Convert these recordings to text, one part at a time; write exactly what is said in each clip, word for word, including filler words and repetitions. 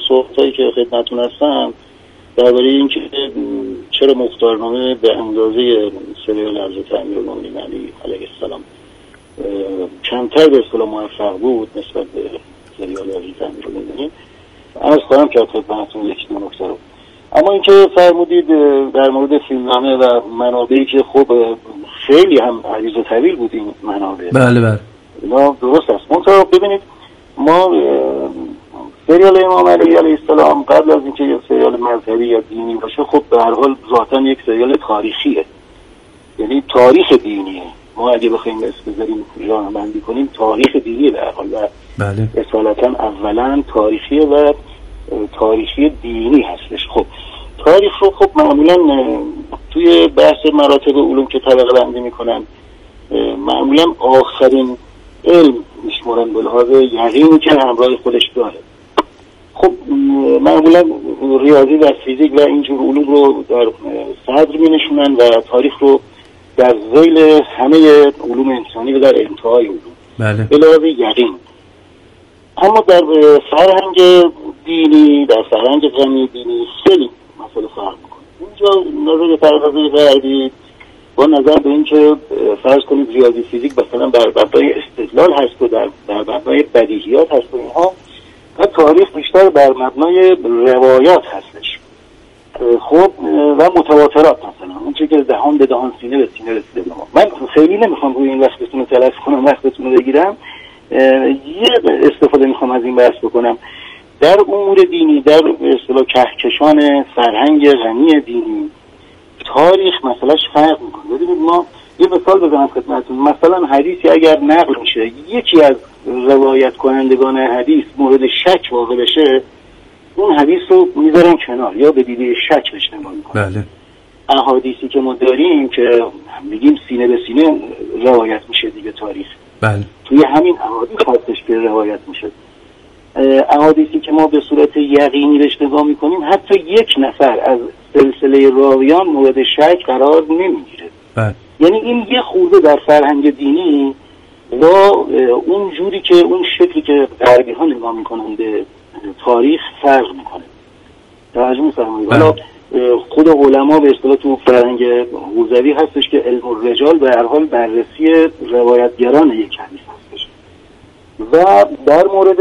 صحبتایی که خدمتتون هستم درباره اینکه چرا مختارنامه به اندازه سریال حضرت امیرالمومنین علی علیه السلام کمتر به اصطلاح موفق بود نسبت به سریال حضرت امیرالمومنین، عرض خواهم کرد خدمتتون یک دو نکته رو. اما اینکه فرمودید در مورد فیلمنامه و منابعی که خب خیلی هم عریض و طویل بود این منابع. بله بله. اینا درست است. منتها ببینید ما سریال امام علی علیه السلام قبل از اینکه یک سریال مذهبی یا دینی باشه خب به هر حال ذاتاً یک سریال تاریخیه، یعنی تاریخ دینیه. ما اگه بخوایم اسم بذاریم ژانر بندی کنیم تاریخ دینیه به هر حال و بله اصالتاً اولاً تاریخیه و تاریخی دینی هستش. خب تاریخ رو خب معمولاً توی بحث مراتب علوم که طبقه بندی میکنن معمولاً آخرین علم میشمارن به لحاظ یقینی که همراه خودش داره. خب معمولا ریاضی و فیزیک و اینجور علوم رو در صدر می نشونن و تاریخ رو در ذیل همه علوم انسانی و در انتهای علوم بله. به لحاظ یقین. اما در فرهنگ دینی، در فرهنگ غنی دینی خیلی مسئله فرق میکنه. اینجا نظر پردازه غربی با نظر به این که فرض کنید ریاضی فیزیک مثلا بر مبنای استدلال هست و در مبنای بدیهیات هست و اینها، و تاریخ بیشتر بر مبنای روایات هستش. خب و متواترات مثلا اون چیزی که دهان به دهان سینه به سینه رسیده به ما. من خیلی نمیخوام روی این وقتتون رو تلف کنم، وقتتون رو بگیرم. یه استفاده میخوام از این بحث بکنم. در امور دینی، در به اصطلاح کهکشان فرهنگ غنی دینی، تاریخ مسئلهش فرق میکنه. ببینید ما یه مثال بزنم خدمتتون. مثلا حدیثی اگر نقل میشه، یکی از روایت کنندگان حدیث مورد شک واقع بشه، اون حدیث رو میذارن کنار یا به دیده شک بهش نگاه میکنن. بله. احادیثی که ما داریم که میگیم سینه به سینه روایت میشه دیگه تاریخ. بله. توی همین احادیث هستش که روایت میشه. احادیثی که ما به صورت یقینی بهش نگاه میکنیم حتی یک نفر از سلسله راویان مورد شک قرار نمیگیره. بله. یعنی این یه خورده در فرهنگ دینی با اون جوری که اون شکلی که غربی ها نگاه میکنن به تاریخ فرق میکنه. توجه می‌فرمایید؟ حالا خود علما به اصطلاح تو فرهنگ حوزوی هستش که علم الرجال به هر حال بررسی روایتگران یک حدیث هستش. و در مورد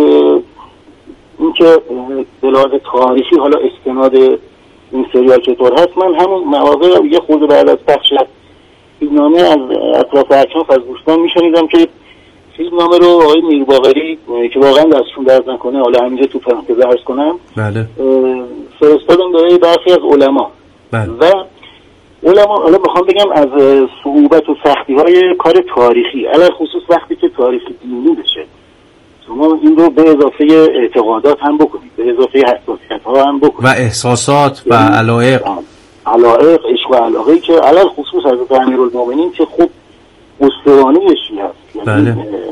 اینکه به لحاظ تاریخی حالا استناد این سریال چطور هست، من همون مواقع یه خورده بعد از پخش فیلمنامه از اطراف اکناف از دوستان میشنیدم که فیلمنامه رو آقای میرباقری که واقعا دستشون درد نکنه، حالا همینجا تو پرانتز عرض کنم، بله. فرستادم برای برخی از علما. بله. و علما حالا میخوام بگم از صعوبت و سختی های کار تاریخی، علاوه خصوص وقتی که تاریخ دینی بشه، شما این رو به اضافه اعتقادات هم بکنید، به اضافه حساسیت ها هم بکنید و احساسات و علایق علایق عشق و علاقه‌ای که علاوه خصوص حضرت امیرالمومنین که خب اسطورانه شیعه است. بله.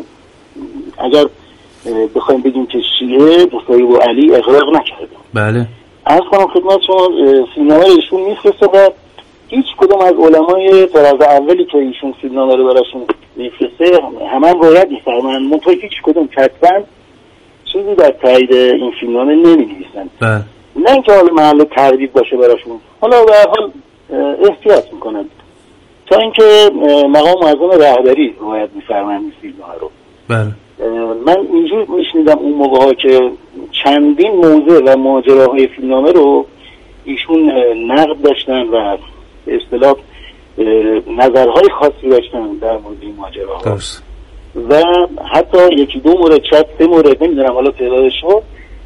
اگر بخوایم بگیم که شیعه مصطفی و علی اغراق نکردن. بله. از کنم خدمت شما فیلمنامه ایشون میفرسته و هیچ کدوم از علمای طراز اولی که ایشون فیلمنامه رو براشون میفرسته همه هم باید میفرمایند، منتها هیچ کدوم کتباً چیزی در تایید این فیلمنامه نمی‌نویسن. بله. نه اینکه حالا محل تردید باشه براشون، حالا به هر حال احتیاط میکنن تا اینکه مقام معظم رهبری باید میفرمایند این فیلم‌ها رو. بله. من اینجور میشنیدم اون موقع ها که چندین موضوع و ماجراهای فیلمنامه رو ایشون نقد داشتن و به اصطلاح نظرهای خاصی داشتن در مورد این ماجراها و حتی یکی دو مورد شاید سه مورد نمیدونم حالا تعدادش رو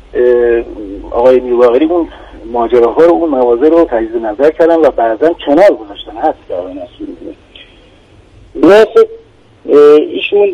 آقای میرباقری اون ماجراها رو اون مواضع رو تجدید نظر کردن و بعضا کنار گذاشتن هست که آقای نصیری و ایشون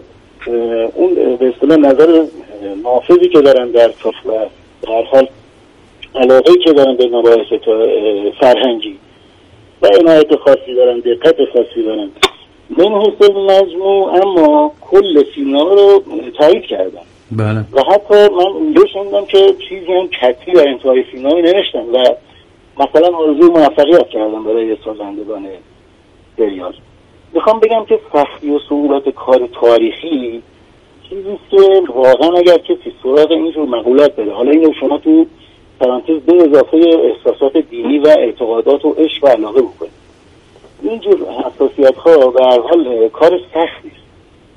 اون به اصطلاح نظر نافذی که دارن در طرف و در حال علاقه‌ای که دارن به مباحث فرهنگی و عنایت خاصی دارن، دقت خاصی دارن من حیث مجموع، اما کل فیلمنامه رو تایید کردن. بله. و حتی من اونجا شنیدم که چیزی هم کتی در انتهای فیلمنامه نوشتن و مثلا آرزوی موفقیت کردن برای سازندگان سریال. میخوام بگم که سختی و صعوبت کار تاریخی چیزی که واقعا اگر کسی سراغ اینجور مقولات بره، حالا اینو شما تو پرانتز به اضافه احساسات دینی و اعتقادات و عشق و علاقه بکنید، اینجور حساسیت ها به هر حال کار سختی است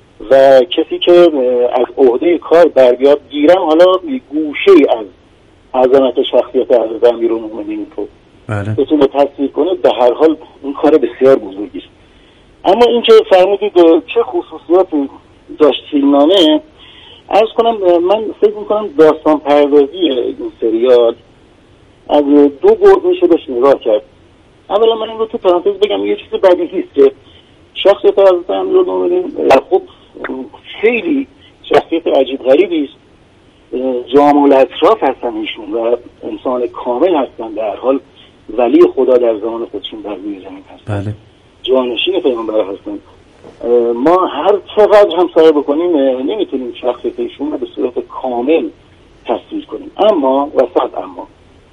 و کسی که از عهده کار بر بیاد گیرم حالا گوشه از عظمت شخصیت حضرت امیرالمومنین رو بتونه تصویر کنه، به هر حال این کار بسیار بزرگی است. اما این که فرمودید چه خصوصیاتی داشت فیلمنامه، عرض کنم من فکر میکنم داستان پردازی این سریال از دو بعد میشه بهش نگاه کرد. اولا من این رو تو پرانتز بگم یه چیز بدیهی است که شخصیت حضرت امیرالمومنین خب خیلی شخصیت عجیب غریبی است، جامع الاطراف هستن ایشون و انسان کامل هستن، در حال ولی خدا در زمان خودشون بر روی زمین هستن، بله. جانشین پیامبر هستن. ما هر چقدر هم سعی بکنیم نمیتونیم شخصیت ایشون رو به صورت کامل تصویر کنیم. اما وسط اما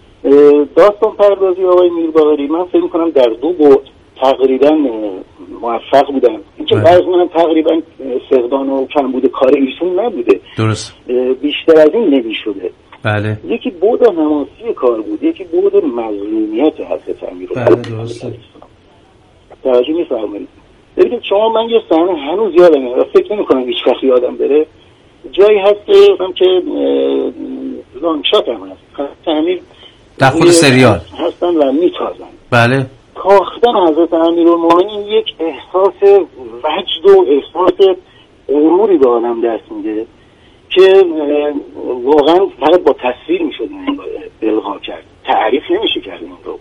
داستان پردازی آقای میرباقری من فکر میکنم در دو بعد تقریبا موفق بودن. اینکه بعضی من تقریبا فقدان و کمبود کار ایشون نبوده، درست، بیشتر از این نمیشده. بله. یکی بعد حماسی کار بود، یکی بعد مظلومیت حضرت امیرالمومنین. بله درسته. توجه می‌فرمایید. ببینید شما من یه صحنه هنوز یادمه و فکر نمی‌کنم هیچ وقت یادم بره. جایی هست که لانگ شات هم هست. تعمیر در خود سریال هستن و میتازن. بله. تاختن حضرت امیرالمومنین یک احساس وجد و احساس غروری به آدم دست میده که واقعا فقط با تصویر میشد این القا کرد، تعریف نمیشه کرد این رو.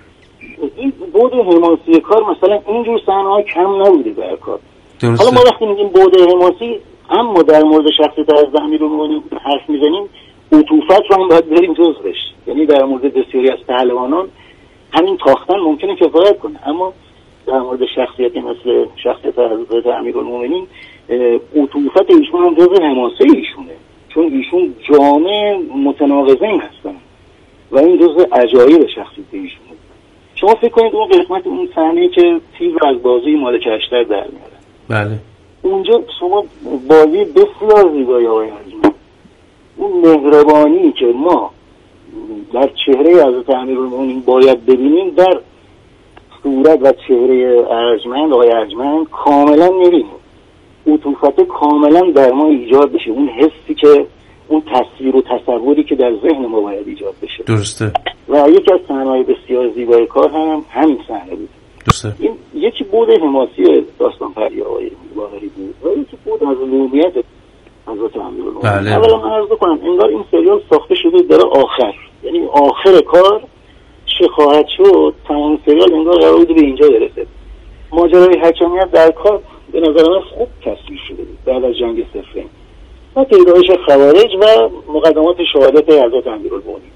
این بعد حماسی کار مثلا اینجور صحنه‌ها کم نبوده در کار. حالا ما وقتی میگیم بعد حماسی، اما در مورد شخصیت حضرت امیرالمومنین حرف میزنیم، عطوفت رو هم باید بریم جزوش. یعنی در مورد بسیاری از پهلوانان همین تاختن ممکنه کفایت کنه، اما در مورد شخصیتی مثل شخصیت حضرت امیرالمومنین عطوفت ایشون هم جزء حماسه ایشونه، چون ایشون جامع متناقضین هستن و این جزء عجایب شخصیت ایشونه. شما فکر کنید اون قسمت اون صحنه که تیر رو از بازوی مالک اشتر در میارن، بله، اونجا شما بازی بسیار زیبایی آقای حاجی، اون مهربانی که ما در چهره حضرت امیرالمومنین باید ببینیم در صورت و چهره ارجمند آقای ارجمند کاملا میبینیم. عطوفت کاملا در ما ایجاد بشه، اون حسی که اون تصویر و تصوری که در ذهن ما باید ایجاد بشه. درسته. و یکی از صحنه‌های بسیار زیبای کار هم همین صحنه بود. درسته. این یکی بود حماسی داستان پری آقای باقری بود و یکی بود از علومیت حضرت امیرالمومنین. بله. اولا من عرض کنم انگار این سریال ساخته شده در آخر، یعنی آخر کار چه خواهد شد، تمام سریال انگار قرار بود به اینجا برسه. ماجرای حکمیت در کار به نظر من خوب تصویر شده بود بعد از جنگ صفین و پیدایش خوارج و مقدمات شهادت حضرت امیرالمومنین.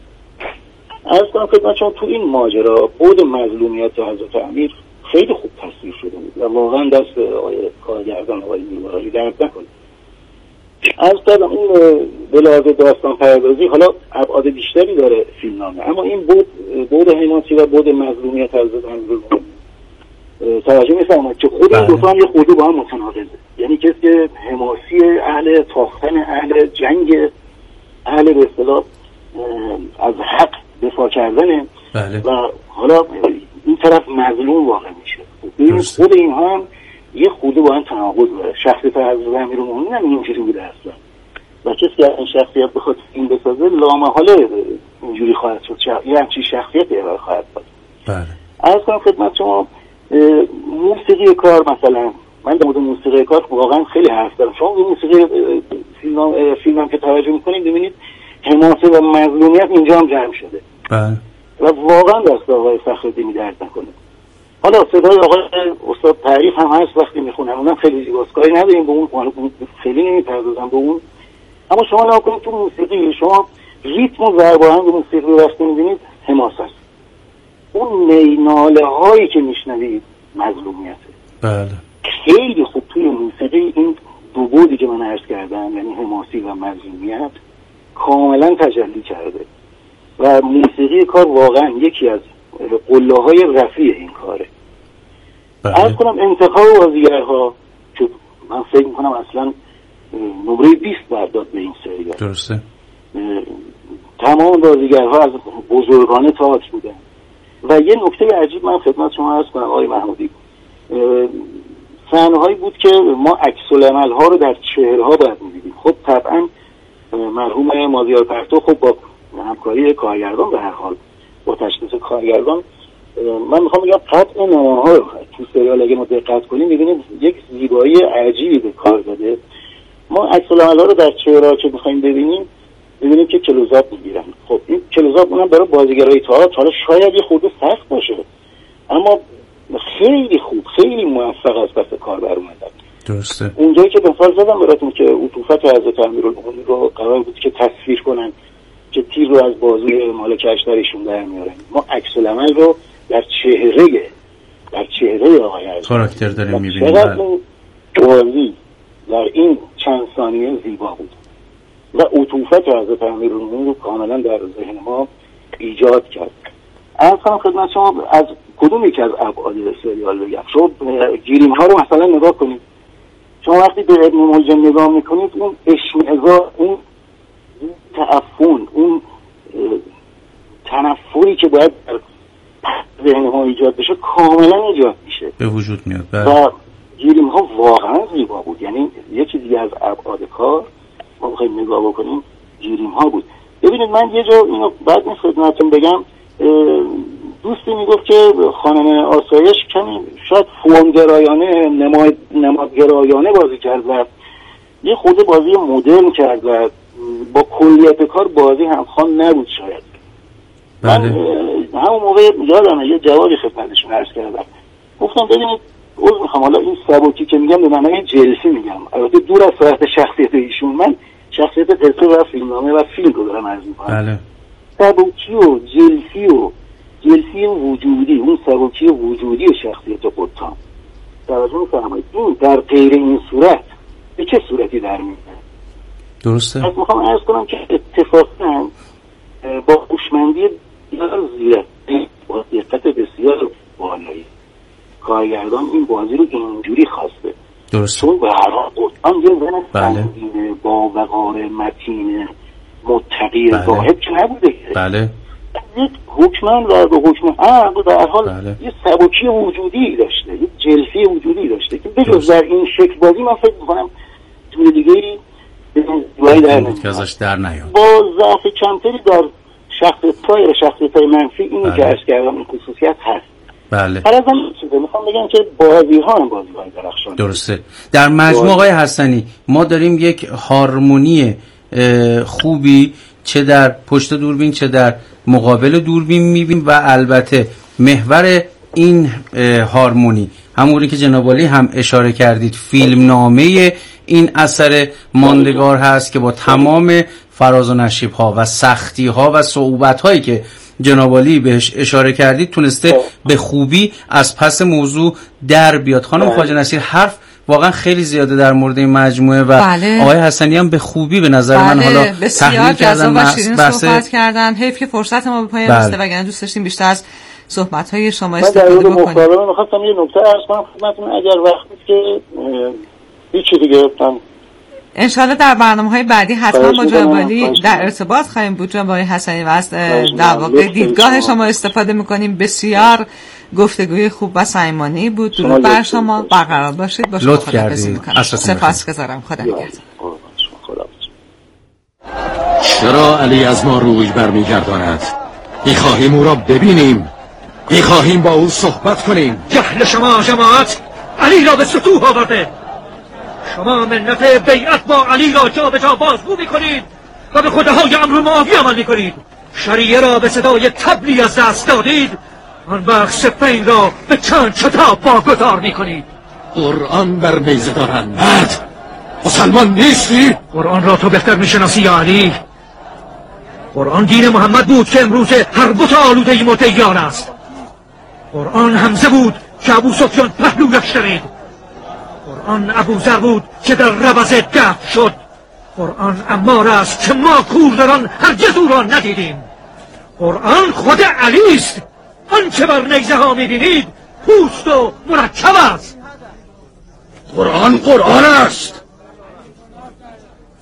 عرض کنم خدمت شما تو این ماجرا بود مظلومیت حضرت امیر خیلی خوب تصویر شده بود و واقعا دست آقای کارگردان آقای میرباقری درد نکنه. عرض کردم این به لحاظ داستان پردازی حالا ابعاد بیشتری داره فیلمنامه، اما این بود بود حماسی و بود مظلومیت حضرت امیرالمومنین توجه می‌فرمایید که خود این دو تا هم یه خورده با هم متناقضه. یعنی کسی که حماسی اهل تاختن، اهل جنگ، اهل به اصطلاح از حق دفاع کردنه، بله. و حالا این طرف مظلوم واقع میشه. این خود اینها هم یه خورده با هم تناقض داره. شخصیت حضرت امیرالمومنین هم اینجوری بوده اصلا و کسی که این شخصیت بخواد فیلم بسازه لامحاله اینجوری خواهد شد، یه همچین شخصیتی ارائه خواهد داد. بله. عرض کنم خدمت شما موسیقی کار، مثلا من در مورد موسیقی کار واقعا خیلی حرف دارم. شما این موسیقی فیلم فیلمم که توجه میکنید ببینید حماسه و مظلومیت اینجا هم جمع شده. بله. و واقعا دست آقای فخرالدینی درد نکنه. حالا صدای آقای استاد تعریف هم هست وقتی میخونن، اونم خیلی زیباست، کاری نداریم به اون، خیلی نمیپردازم به اون. اما شما نگاه کنید تو موسیقی، شما ریتم و ضرب آهنگ موسیقی رو وقتی میبینید حماسه است. اون نیناله هایی که میشنوید مظلومیته. بله. خیلی خوب توی موسیقی این دو بعدی که من عرض کردم، یعنی حماسی و مظلومیت، کاملا تجلی کرده و موسیقی کار واقعا یکی از قله‌های رفیع این کاره. عرض کنم انتخاب بازیگرها که من فکر میکنم اصلا نمره بیست برداد به این سریال. درسته. تمام بازیگرها از بزرگان تئاتر بودن و یه نکته عجیب من خدمت شما عرض کنم آقای محمودی، صحنه‌هایی بود که ما عکس‌العمل ها رو در چهره‌ها باید می‌دیدیم. خب طبعا مرحوم مازیار پرتو خب با همکاری کارگردان به هر حال با تشخیص کارگردان، من میخوام بگم قطع نماها رو تو سریال اگه ما دقت کنیم می‌بینیم یک زیبایی عجیبی به کار داده. ما عکس‌العمل ها رو در چهره‌ها که می‌خوایم ببینیم می‌بینیم که کلوزآپ می‌گیرن. خب این کلوزآپ اونم برای بازیگرای تئاتر حالا شاید یه خورده سخت باشه، اما خیلی خوب خیلی موفق از پس کار بر اومدن. درسته. اونجایی که مثال زدم براتون که عطوفت حضرت امیرالمومنین رو قرار بود که تصویر کنن که تیر رو از بازوی مالک اشتریشون در میارن، ما عکس العمل رو در چهره در چهره آقای عزیز کاراکتر داریم می‌بینیم. چقدر این بازی در این چند ثانیه زیبا بود و عطوفت حضرت امیرالمومنین رو کاملا در ذهن ما ایجاد کرد. از کنم خدمت شما از کدوم یکی از ابعاد سریال بگم؟ شما گیریم ها رو مثلا نگاه کنید. شما وقتی به ابن ملجم نگاه میکنید اون اشمئزار، اون تعفن، اون تنفری که باید در ذهن ما ایجاد بشه کاملا ایجاد میشه، به وجود میاد. بله. و گیریم ها واقعا زیبا بود. یعنی یکی دیگه از ابعاد کار ما بخوایم نگاه بکنیم گیریم ها بود. ببینید من یه جا اینو بعد این خدمتتون بگم، دوستی میگفت که خانم آسایش کمی شاید فرمگرایانه نماد نمادگرایانه بازی کرد و یه خود بازی مدرن کرد و با کلیت کار بازی همخوان نبود شاید. بله. من همون موقع یادمه یه جوابی خدمتشون عرض کردم، گفتم ببینید عذر میخوام حالا این سبکی که میگم به معنای جلسی میگم، البته دور از صحت شخصیت ایشون، من شخصیت قصه و فیلمنامه و فیلم رو دارم عرض میکنم. بله. سبکی و جلسی و جلسی وجودی، اون سبکی وجودی شخصیت قطان توجه می‌فرمایید، این در غیر این صورت به چه صورتی در میاد؟ درسته. از میخوام عرض کنم که اتفاقا با هوشمندی بسیار زیاد با دقت بسیار بالایی کارگردان این بازی رو اینجوری خواسته. درسته. چون به هر حال قطان یه زن بله. سنگینه با وقار متین متقی بله. زاهد که نبوده. بله. یک حکمن و به حکم عقل در حال بله. یه سبکی وجودی داشته، یه جلسی وجودی داشته که بجز در این شکل بازی من فکر میکنم توی دیگه زیبایی در که ازش در نیاد. با ضعف کمتری در شخصیت‌های شخصیت‌های منفی اینی بله. که عرض کردم این خصوصیت هست. بله. هر از هم چیزه میخوام بگم که بازی ها هم بازی های درخشان. درسته. در مجموع آقای حسنی ما داریم یک هارمونی خوبی چه در پشت دوربین چه در مقابل دوربین میبینیم و البته محور این هارمونی همونی که جناب عالی هم اشاره کردید فیلم نامه این اثر ماندگار هست که با تمام فراز و نشیب ها و سختی ها و صعوبت هایی که جناب عالی بهش اشاره کردید تونسته به خوبی از پس موضوع در بیاد. خانم خواجه نصیر حرف واقعا خیلی زیاده در مورد این مجموعه و بله. آقای حسنی هم به خوبی به نظر بله. من حالا بسیار جذاب و شیرین بحث... صحبت کردن. حیف که فرصت ما به پایان بله. رسیده وگرنه دوست داشتیم بیشتر از صحبت‌های شما من استفاده در بکنیم. مخاطبان می‌خواستم یه نکته عرض کنم خدمتتون اگر وقتی که هیچ دیگه گفتم انشالله در برنامه‌های بعدی حتما با جناب عالی در ارتباط خواهیم بود. جناب آقای حسنی و از در واقع دیدگاه شما استفاده می‌کنیم. بسیار گفتگوی خوب و صمیمانه‌ای بود. درود بر شما، برقرار باشید. با شما خداحافظی می‌کنم. سپاسگزارم. خدا نگهدار. چرا علی از ما روی برمیگرداند؟ می‌خواهیم او را ببینیم، می‌خواهیم با او صحبت کنیم. جهل شما جماعت علی را به سطوح آورده. شما منت بیعت با علی را جا به جا بازگو می‌کنید و به خداهای امر معافی عمل می‌کنید. شریعه را به صدای طبلی از دست دادید، آن وقت صفین را به چند کتاب واگذار می‌کنید. قرآن بر نیزه دارند. مرد مسلمان نیستی؟ قرآن را تو بهتر می‌شناسی یا علی؟ قرآن دین محمد بود که امروز هر بت آلوده مدعیان است. قرآن حمزه بود که ابو سفیان پهلویش درید. قرآن ابوذر بود که در ربض دفع شد. قرآن عمار است که ما کوردران هرگز او را ندیدیم. قرآن خود علی است. آنچه بر نیزه ها می‌بینید پوست و مرکب است. قرآن قرآن است.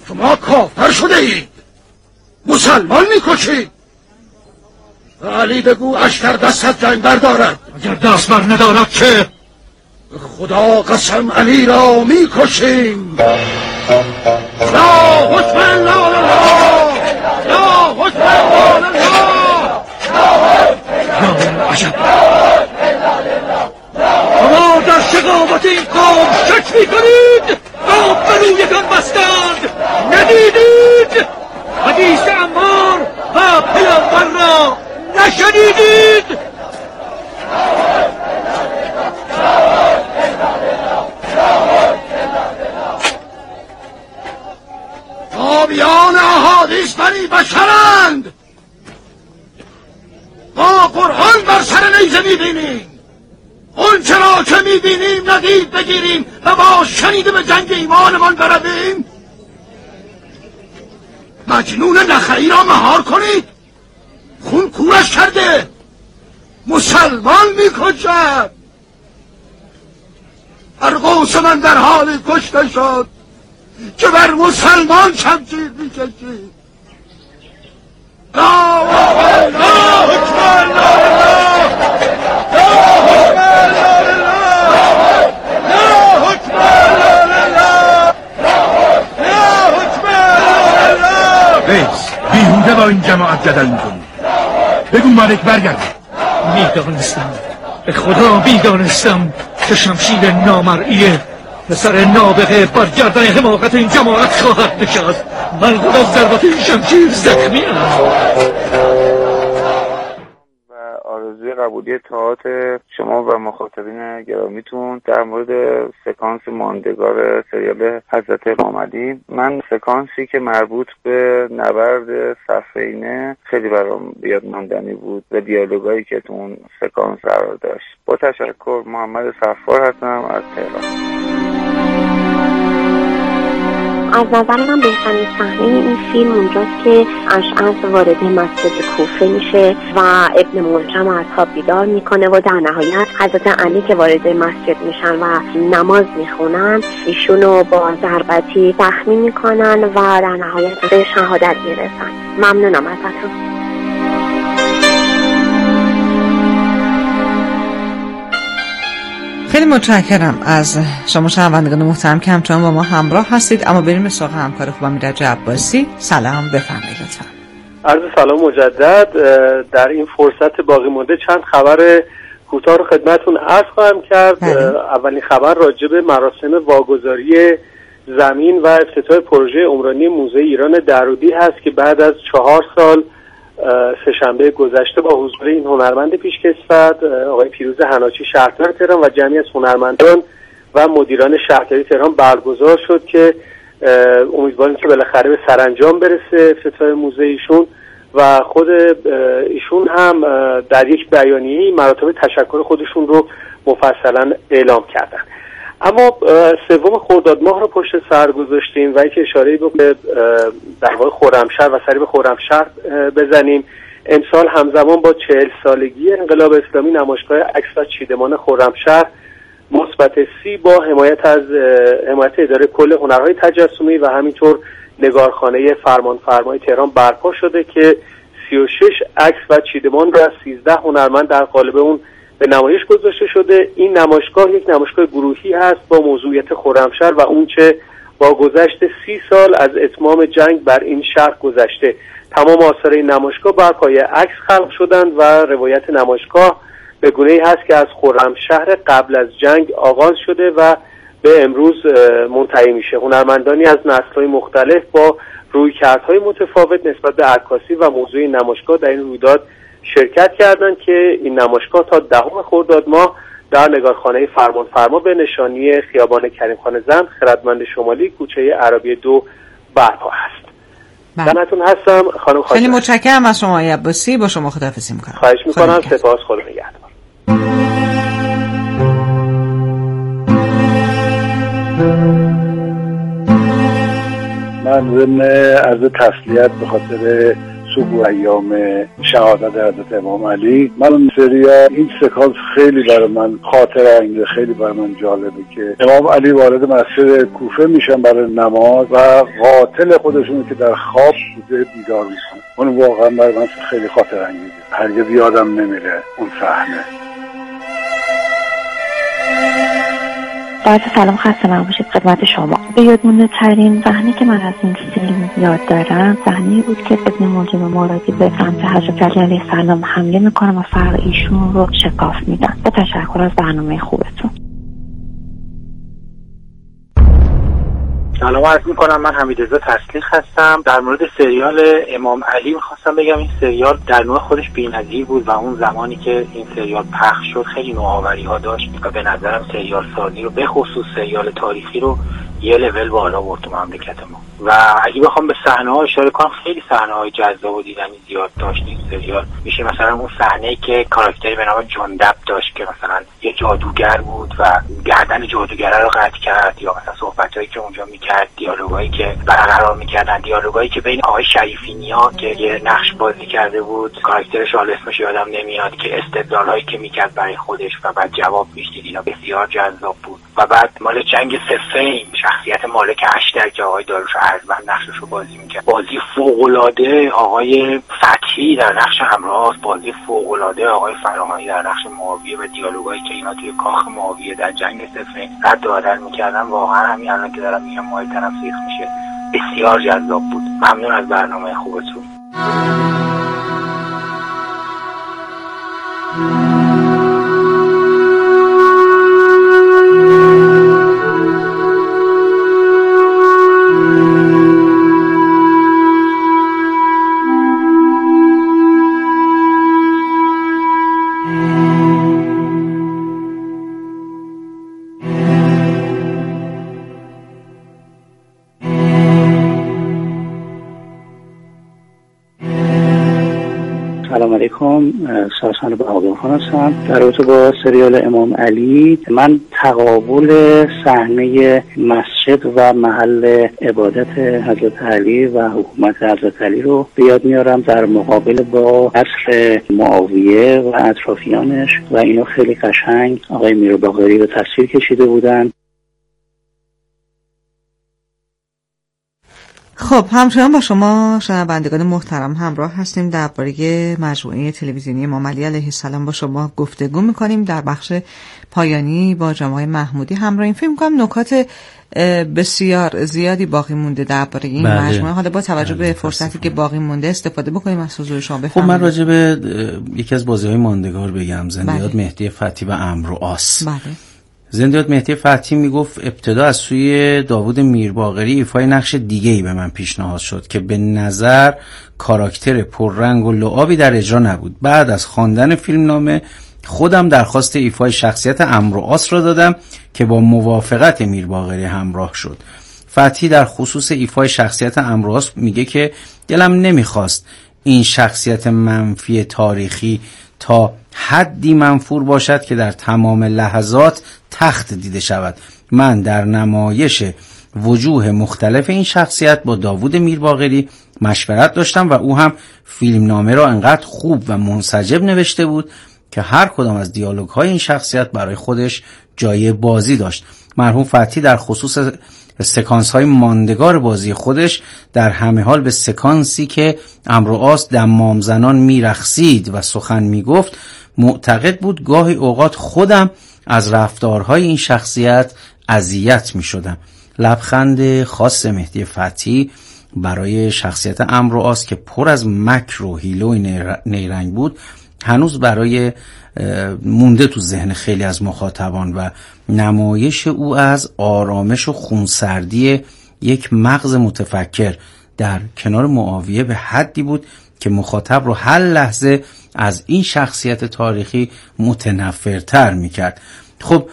شما کافر شده اید، مسلمان میکشید. علی بگو اشتر دست از جنگ بردارد. اگر دست بر ندارد چه؟ خدا قسم علی را میکشیم. لا حکم الا لله، لا حکم الا لله. یا عجب، شما در شقاوت این قوم شک میکنید؟ قوم برویتان بستند، ندیدید؟ حدیث عمار و پیامبر را نشنیدید؟ تابعان احادیث بنی بشرند. ما قرآن بر سر نیزه میبینیم، اون چرا که میبینیم ندید بگیریم و با شنیده به جنگ ایمانمان برویم؟ مجنون نخعی را مهار کنید، خون کورش کرده، مسلمان میکشد. ارغوث من در حال کشته شد که بر مسلمان شمشیر میکشید. لا حکم الا لله، لا حکم الا لله، لا حکم الا لله، لا حکم الا لله. بیس بیهوده با این جماعت جدل میکنی. بگو مالک برگرد. میدانستم، به خدا میدانستم که شمشیر نامرئی پسر نابغه بر گردن حماقت این جماعت خواهد نشد. من خود از ضربت این شمشیر زخمی ام. و آرزوی قبولی اطاعت شما و مخاطبین گرامیتون در مورد سکانس ماندگار سریال حضرت امام علی. من سکانسی که مربوط به نبرد صفینه خیلی برام یاد ماندنی بود و دیالوگایی که تو اون سکانس قرار داشت. با تشکر، محمد صفار هستم از تهران. از نظر من بهترین صحنه این فیلم اونجاست که اشعث وارد مسجد کوفه میشه و ابن ملجم از خواب بیدار میکنه و در نهایت حضرت علی که وارد مسجد میشن و نماز میخونن ایشونو با ضربتی زخمی میکنن و در نهایت به شهادت میرسن. ممنونم ازتون. خیلی متشکرم از شما شنوندگان محترم که همچنان با ما همراه هستید. اما بریم به سراغ همکار خوبم ایرج عباسی. سلام، بفرمایید لطفا. عرض سلام مجدد. در این فرصت باقی مونده چند خبر کوتاه رو خدمتتون عرض خواهم کرد. بله. اولین خبر راجع به مراسم واگذاری زمین و افتتاح پروژه عمرانی موزه ایران درودی هست که بعد از چهار سال سه‌شنبه گذشته با حضور این هنرمند پیشکسوت آقای پیروز حناچی شهردار تهران و جمعی از هنرمندان و مدیران شهرداری تهران برگزار شد که امیدواریم که بالاخره به سرانجام برسه افتتاح موزه ایشون و خود ایشون هم در یک بیانیه مراتب تشکر خودشون رو مفصلا اعلام کردن. اما سوم خرداد ماه رو پشت سر گذاشتیم و یک اشاره به در واقع خرمشهر و سری به خرمشهر بزنیم. امسال همزمان با چهل سالگی انقلاب اسلامی نمایشگاه عکس و چیدمان خرمشهر مثبت سی با حمایت از حمایت اداره کل هنرهای تجسمی و همینطور نگارخانه فرمانفرمای تهران برپا شده که سی و شش عکس و چیدمان را از سیزده هنرمند در قالب اون به نمایش گذاشته شده. این نمایشگاه یک نمایشگاه گروهی هست با موضوعیت خرمشهر و اونچه با گذشت سی سال از اتمام جنگ بر این شهر گذشته. تمام آثار این نمایشگاه بر پایه عکس خلق شدند و روایت نمایشگاه به گونه‌ای هست که از خرمشهر قبل از جنگ آغاز شده و به امروز منتهی میشه. هنرمندانی از نسل‌های مختلف با رویکردهای متفاوت نسبت به عکاسی و موضوع این نمایشگاه در این رویداد شرکت کردند که این نمایشگاه تا دهم خرداد ماه در نگارخانه فرمانفرما به نشانی خیابان کریمخان زند خردمند شمالی کوچه عربی دو برپا هست. دمتون هستم خانم خاطر. خیلی متشکرم از شما عباسی. با شما خداحافظی میکنم. خواهش میکنم. سپاس. خدا نگهدار. من ضمن عرض تسلیت به خاطر صبح ایام شهادت حضرت امام علی. من اون سریال این سکانس خیلی برای من خاطره انگیز، خیلی برای من جالبه که امام علی وارد مسجد کوفه میشن برای نماز و قاتل خودشون که در خواب بوده بیدار میشن. اون واقعا برای من خیلی خاطره انگیزه، هرگز یادم نمیره اون صحنه. باید سلام، خسته نباشید خدمت شما. به یادمونده ترین صحنه که من از این فیلم یاد دارم صحنه بود که ابن ملجم مرادی به سمت حضرت علی علیه السلام حمله میکنم و فرق ایشون رو شکاف میدن. با تشکر از برنامه خوبتون. سلام عرض میکنم، من حمیدرضا تسلیخ هستم. در مورد سریال امام علی میخواستم بگم این سریال در نوع خودش بی‌نظیر بود و اون زمانی که این سریال پخش شد خیلی نوآوری ها داشت و به نظرم سریال سازی رو به خصوص سریال تاریخی رو یه لول بالا برد تو مملکت ما. و اگه بخوام به صحنه ها اشاره کنم خیلی صحنه های جذاب و دیدنی زیاد داشت این سریال. میشه مثلا اون صحنه‌ای که کاراکتری به نام جندب داشت که مثلا یه جادوگر بود و گردن جادوگره رو قطع کرد، یا مثلا صحبتایی که اونجا میکرد، دیالوگایی که برقرار میکردن، دیالوگایی که بین آقای شریفی نیا که یه نقش بازی کرده بود، کاراکترش حالا اسمش یادم نمیاد، که استدلالایی که میکرد برای خودش و بعد جواب میشنید، اینا بسیار جذاب بود. و بعد مال جنگ سفین شخصیت مالک اشتر که آقای داریوش ارجمند نقشش رو بازی میکرد، بازی فوق‌العاده آقای فتحی در نقش همراه، بازی فوق‌العاده آقای فراهانی در نقش معاویه و دیالوگایی که اینا توی کاخ معاویه در جنگ سفین رد و بدل میکردن، واقعا همین الان که دارم میگم ماهی تنم سیخ میشه. بسیار جذاب بود. ممنون از برنامه خوبتون. سلام علیکم، ساسان بهادر خان هستم. در رابطه با سریال امام علی، من تقابل صحنه مسجد و محل عبادت حضرت علی و حکومت حضرت علی رو به یاد میارم در مقابل با عصر معاویه و اطرافیانش و اینو خیلی قشنگ آقای میرباقری رو تصویر کشیده بودن. خب همچنان با شما شنوندگان محترم همراه هستیم. درباره مجموعه تلویزیونی امام علی علیه السلام با شما گفتگو میکنیم. در بخش پایانی با جناب محمودی همراهیم. فکر میکنم نکات بسیار زیادی باقی مونده درباره این بله. مجموعه. حالا با توجه بله. به فرصتی که باقی مونده استفاده بکنیم از حضور شما. بفرمایید. خب من راجع به یکی از بازی‌های ماندگار بگم، زندیات بله. مهدی فتحی و عمرو آس. بله. زندیات مهدی فتحی میگفت ابتدا از سوی داوود میرباقری ایفای نقش دیگه‌ای به من پیشنهاد شد که به نظر کاراکتر پررنگ و لعابی در اجرا نبود. بعد از خواندن فیلمنامه خودم درخواست ایفای شخصیت عمرو آس را دادم که با موافقت میرباقری همراه شد. فتحی در خصوص ایفای شخصیت عمرو آس میگه که دلم نمیخواست این شخصیت منفی تاریخی تا حدی منفور باشد که در تمام لحظات تخت دیده شود. من در نمایش وجوه مختلف این شخصیت با داوود میرباقری مشورت داشتم و او هم فیلمنامه را انقدر خوب و منسجم نوشته بود که هر کدام از دیالوگ های این شخصیت برای خودش جای بازی داشت. مرحوم فتحی در خصوص سکانس های ماندگار بازی خودش در همه حال به سکانسی که عمرو آس دمام زنان میرقصید و سخن میگفت معتقد بود گاهی اوقات خودم از رفتارهای این شخصیت اذیت میشدم. لبخند خاص مهدی فتحی برای شخصیت عمرو آس که پر از مکر و حیله و نیرنگ بود هنوز برای مونده تو ذهن خیلی از مخاطبان و نمایش او از آرامش و خونسردی یک مغز متفکر در کنار معاویه به حدی بود که مخاطب رو هر لحظه از این شخصیت تاریخی متنفرتر میکرد. خب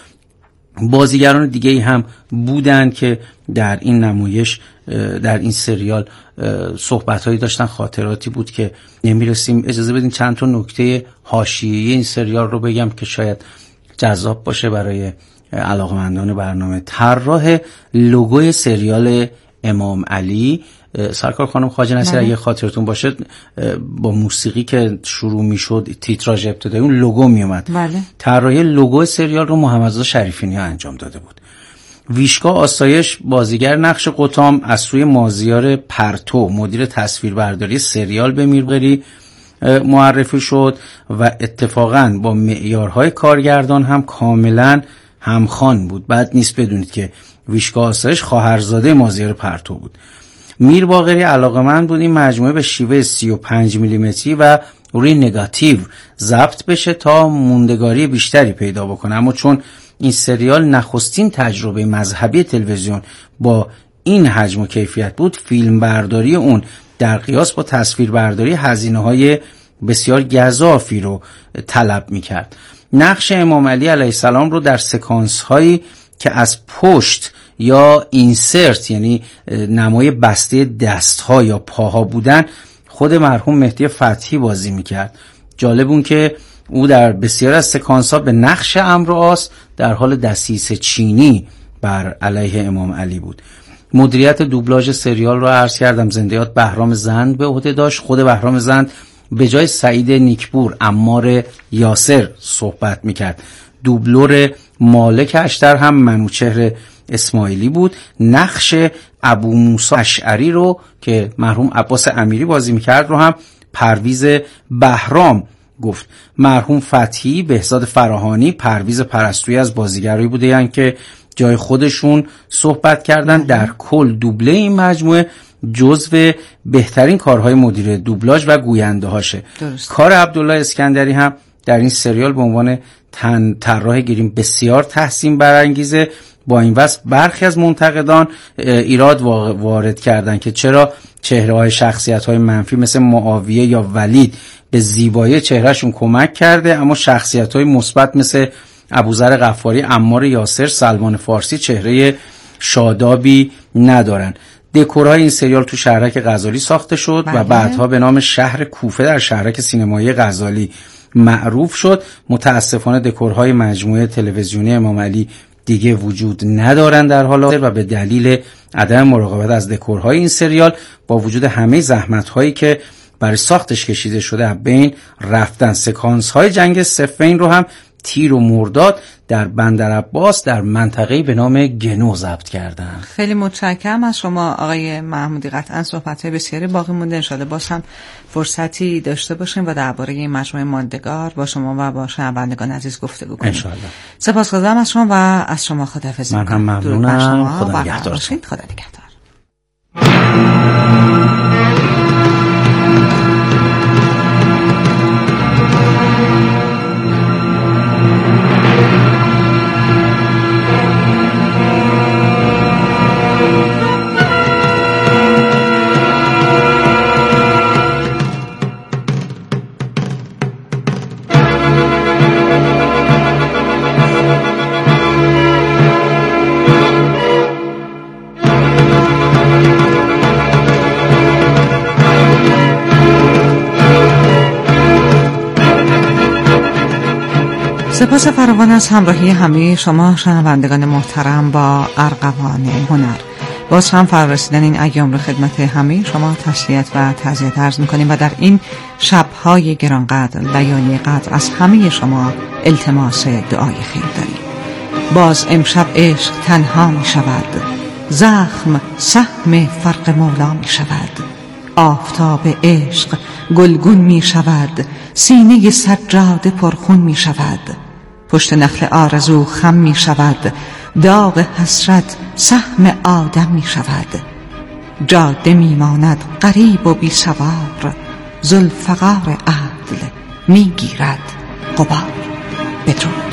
بازیگران دیگه ای هم بودن که در این نمایش در این سریال صحبت‌هایی داشتن، خاطراتی بود که نمیرسیم. اجازه بدین چند تا نکته حاشیه‌ای این سریال رو بگم که شاید جذاب باشه برای علاقه‌مندان برنامه. طراح لوگوی سریال امام علی سرکار خانم خواجه نصیر اگه خاطرتون باشه با موسیقی که شروع میشد تیتراژ ابتدایی اون لوگو میومد. بله. طراحی لوگو سریال رو محمدرضا شریفی‌نیا انجام داده بود. ویشکا آسایش بازیگر نقش قطام از سوی مازیار پرتو مدیر تصویربرداری سریال به میربری معرفی شد و اتفاقاً با معیارهای کارگردان هم کاملاً همخوان بود. بعد نیست بدونید که ویشکا آسایش خواهرزاده مازیار پرتو بود. میر باقری علاقه‌مند بود این مجموعه به شیوه سی و پنج میلیمتری و روی نگاتیو ضبط بشه تا موندگاری بیشتری پیدا بکنه، اما چون این سریال نخستین تجربه مذهبی تلویزیون با این حجم و کیفیت بود، فیلم برداری اون در قیاس با تصویر برداری هزینه‌های بسیار گزافی رو طلب می‌کرد. نقش امام علی علیه السلام رو در سکانس هایی که از پشت یا اینسرت یعنی نمای بسته دست ها یا پاها بودن خود مرحوم مهدی فتحی بازی میکرد. جالب اون که او در بسیار از سکانس ها به نقش عمرو عاص در حال دسیسه چینی بر علیه امام علی بود. مدیریت دوبلاژ سریال رو عرض کردم زنده‌یاد بهرام زند به عهده داشت. خود بهرام زند به جای سعید نیکپور عمار یاسر صحبت میکرد. دوبلور مالک اشتر هم منوچهر اسماعیلی بود. نقش ابو موسی اشعری رو که مرحوم عباس امیری بازی میکرد رو هم پرویز بهرام گفت. مرحوم فتحی، بهزاد فراهانی، پرویز پرستویی از بازیگرایی بوده یعنی که جای خودشون صحبت کردن. در کل دوبله این مجموعه جزو بهترین کارهای مدیر دوبلاژ و گوینده هاشه. درست. کار عبدالله اسکندری هم در این سریال به عنوان تن طراح گریم بسیار تحسین برانگیزه. با این وصف برخی از منتقدان ایراد وارد کردن که چرا چهره‌های شخصیت‌های منفی مثل معاویه یا ولید به زیبایی چهرهشون کمک کرده، اما شخصیت‌های مثبت مثل ابوذر غفاری، عمار یاسر، سلمان فارسی چهره شادابی ندارن. دکورهای این سریال تو شهرک غزالی ساخته شد بله. و بعدها به نام شهر کوفه در شهرک سینمایی غزالی معروف شد. متاسفانه دکورهای مجموعه تلویزیونی امام علی دیگه وجود ندارن در حال حاضر و به دلیل عدم مراقبت از دکورهای این سریال با وجود همه زحمت‌هایی که برای ساختش کشیده شده از بین رفتن. سکانس‌های جنگ صفین رو هم تیر و مرداد در بندر عباس در منطقه‌ای به نام گنو ضبط کردن. خیلی متشکرم از شما آقای محمودی. قطعا صحبت‌های بسیاری باقی مونده، ان شاءالله باز هم فرصتی داشته باشیم و درباره این مجموعه ماندگار با شما و با شنوندگان عزیز گفتگو کنیم. ان شاءالله. سپاسگزارم از شما و از شما خداحافظی من هم ممنونم. خدا نگهدار. خدا نگهدار. سپاس فراوان از همراهی همه شما شنوندگان محترم با ارغوان هنر. باز هم فرارسیدن این ایام رو خدمت همه شما تسلیت و تعزیت عرض می‌کنیم و در این شب‌های گرانقدر لیالی قدر از همه شما التماس دعای خیر داریم. باز امشب عشق تنها می شود، زخم سهم فرق مولا می شود. آفتاب عشق گلگون می شود، سینه سجاده پرخون می شود. پشت نخل آرزو خم می شود، داغ حسرت سهم آدم می شود. جاده می ماند غریب و بی سوار، ذوالفقار عدل می گیرد غبار. بدرود.